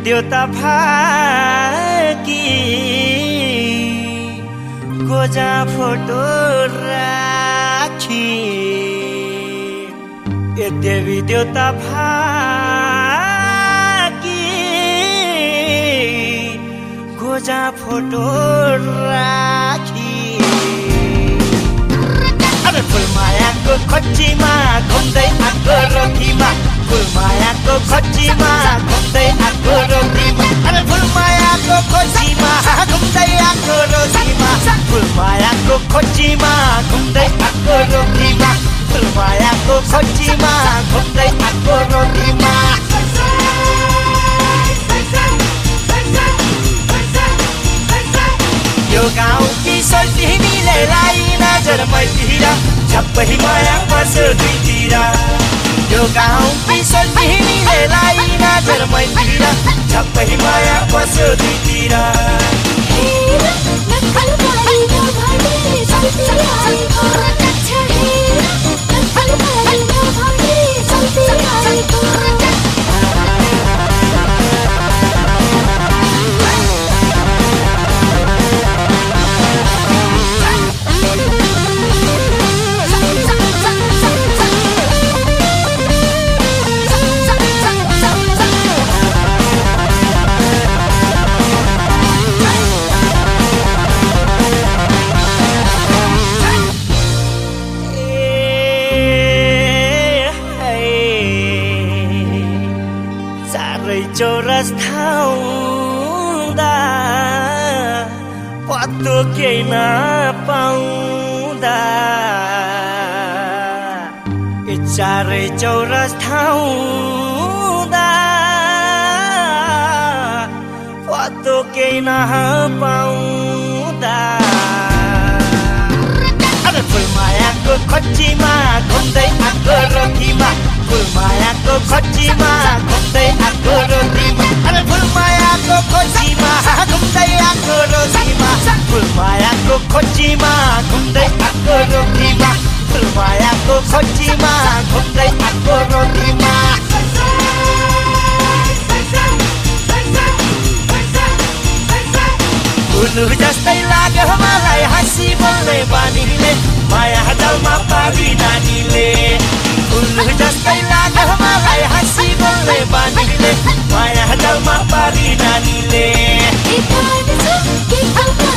देउता भाकी गोजा फोटो राखी ए देवी देउता भाकी गोजा फोटो राखी अरे फुलमायाको खोजीमा घुम्दै आएको रोकीमा फुलमायाको खोजीमा घुम्दै आएको रोकीमा अरे फुलमायाको खोजीमा घुम्दै आएको रोकीमा फुलमायाको खोजीमा घुम्दै आएको रोकीमा फुलमायाको खोजीमा घुम्दै आएको रोकीमा यो गाउँकी सोल्टिनीले लाई नजर मैतिर झप्पै माया बस दुईतिर यो गाउँकी सोल्टिनीले लाई नजर मैतिर झप्पै माया बस दुईतिर चौरस्ता हुँदा पत्तो केही नपाउँदा चारै चौरस्ता हुँदा पत्तो केही नपाउँदा अरे फुलमायाको खोजीमा घुम्दै आएको रोकीमा फुलमायाको खोजीमा घुम्दै आएको रोकीमा अरे फुलमायाको खोजीमा घुम्दै आएको रोकीमा फुलमायाको खोजीमा घुम्दै आएको रोकीमा फुलमायाको खोजीमा घुम्दै आएको रोकीमा उल्लु जस्तै लाग्यो मलाई हाँसी बोल्ने बानीले माया जालमा पारी नानीले उल्लु जस्तै लाग्यो मलाई हाँसी बोल्ने बानीले माया जालमा पारी नानीले